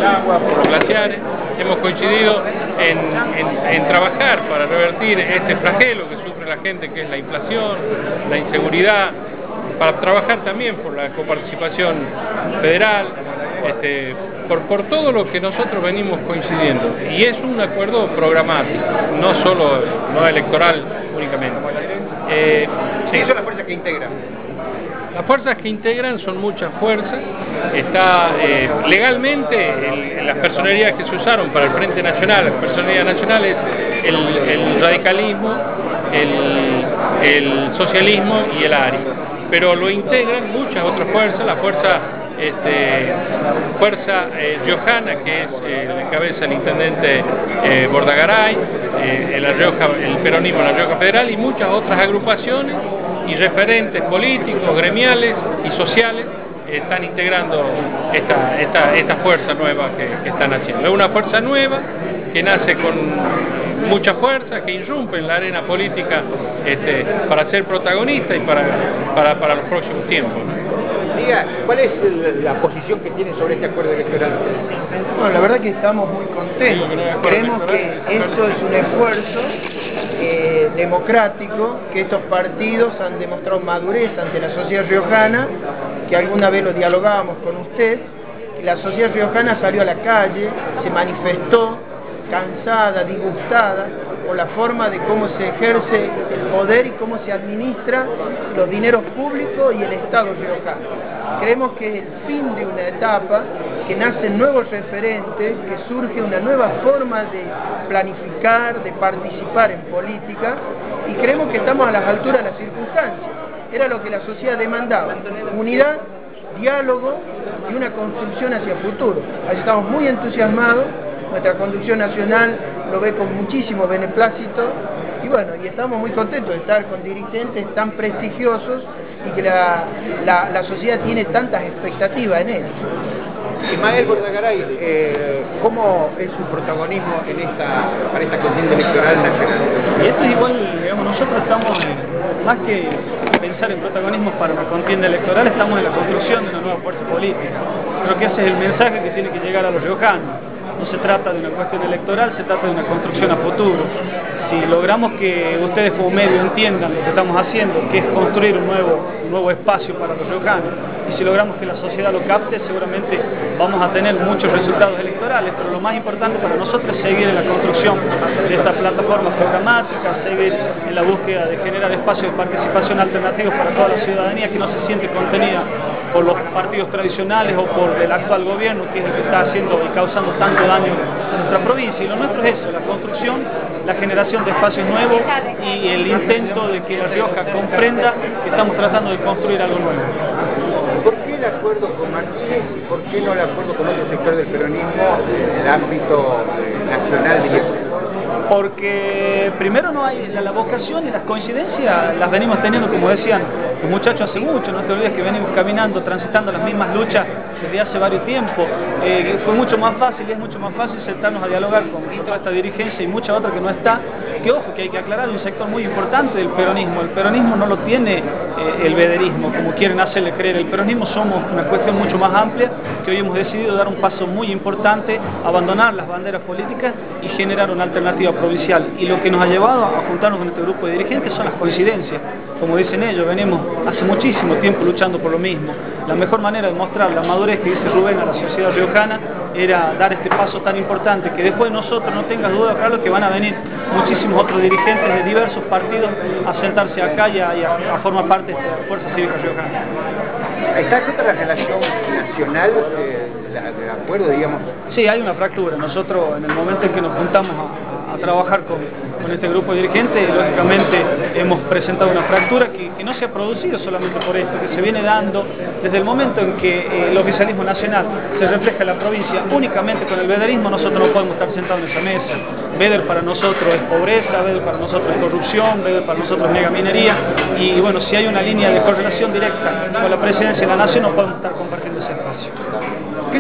agua, por los glaciares. Hemos coincidido en trabajar para revertir este flagelo que sufre la gente, que es la inflación, la inseguridad, para trabajar también por la coparticipación federal, por todo lo que nosotros venimos coincidiendo. Y es un acuerdo programático, no solo no electoral únicamente. ¿Qué son las fuerzas que integran? Las fuerzas que integran son muchas fuerzas. Está legalmente las personerías que se usaron para el Frente Nacional, las personerías nacionales, el radicalismo, el socialismo y el ARI. Pero lo integran muchas otras fuerzas, la fuerza riojana, que es la cabeza el intendente Bordagaray, el peronismo en La Rioja Federal, y muchas otras agrupaciones y referentes políticos, gremiales y sociales están integrando esta fuerza nueva que están haciendo. Es una fuerza nueva que nace con mucha fuerza, que irrumpe en la arena política para ser protagonista y para los próximos tiempos. Diga, ¿cuál es la posición que tienen sobre este acuerdo electoral ustedes? Bueno, la verdad que estamos muy contentos. Creemos que esto es un esfuerzo democrático, que estos partidos han demostrado madurez ante la sociedad riojana, que alguna vez lo dialogábamos con usted, que la sociedad riojana salió a la calle, se manifestó cansada, disgustada por la forma de cómo se ejerce el poder y cómo se administra los dineros públicos y el Estado riojano. Creemos que es el fin de una etapa, que nacen nuevos referentes, que surge una nueva forma de planificar, de participar en política, y creemos que estamos a las alturas de las circunstancias. Era lo que la sociedad demandaba: unidad, diálogo y una construcción hacia el futuro. Así estamos muy entusiasmados. Nuestra conducción nacional lo ve con muchísimo beneplácito y bueno, y estamos muy contentos de estar con dirigentes tan prestigiosos y que la sociedad tiene tantas expectativas en ellos. Ismael Bordagaray, ¿cómo es su protagonismo para esta contienda electoral nacional? Y esto es igual, digamos, nosotros estamos, más que pensar en protagonismo para una contienda electoral, estamos en la construcción de una nueva fuerza política. Creo que ese es el mensaje que tiene que llegar a los riojanos. No se trata de una cuestión electoral, se trata de una construcción a futuro. Si logramos que ustedes como medio entiendan lo que estamos haciendo, que es construir un nuevo espacio para los riojanos, y si logramos que la sociedad lo capte, seguramente vamos a tener muchos resultados electorales, pero lo más importante para nosotros es seguir en la construcción de esta plataforma programática, seguir en la búsqueda de generar espacios de participación alternativos para toda la ciudadanía que no se siente contenida por los partidos tradicionales o por el actual gobierno, que es el que está haciendo y causando tanto daño a nuestra provincia. Y lo nuestro es eso, la construcción, la generación de espacios nuevos y el intento de que La Rioja comprenda que estamos tratando de construir algo nuevo. ¿Por qué el acuerdo con Martínez y por qué no el acuerdo con otro sector del peronismo en el ámbito nacional, diríamos? Porque primero no hay la vocación y las coincidencias las venimos teniendo, como decían los muchachos, hace mucho. No te olvides que venimos caminando, transitando las mismas luchas desde hace varios tiempos. Fue mucho más fácil y es mucho más fácil sentarnos a dialogar con toda esta dirigencia y mucha otra que no está. Que ojo, que hay que aclarar un sector muy importante del peronismo. El peronismo no lo tiene el vederismo, como quieren hacerle creer. El peronismo somos una cuestión mucho más amplia, que hoy hemos decidido dar un paso muy importante, abandonar las banderas políticas y generar una alternativa provincial. Y lo que nos ha llevado a juntarnos con este grupo de dirigentes son las coincidencias. Como dicen ellos, venimos hace muchísimo tiempo luchando por lo mismo. La mejor manera de mostrar la madurez que dice Rubén a la sociedad riojana era dar este paso tan importante, que después de nosotros, no tengas duda, Carlos, que van a venir muchísimos otros dirigentes de diversos partidos a sentarse acá y a formar parte de esta Fuerza Cívica Riojana. ¿Está rota la relación nacional del acuerdo, digamos? Sí, hay una fractura. Nosotros, en el momento en que nos juntamos a trabajar con este grupo de dirigentes, lógicamente hemos presentado una fractura que no se ha producido solamente por esto, que se viene dando desde el momento en que el oficialismo nacional se refleja en la provincia únicamente con el vederismo. Nosotros no podemos estar sentados en esa mesa. Veder para nosotros es pobreza, Veder para nosotros es corrupción, Veder para nosotros es megaminería, y bueno, si hay una línea de correlación directa con la presidencia de la nación, no podemos estar compartiendo ese espacio.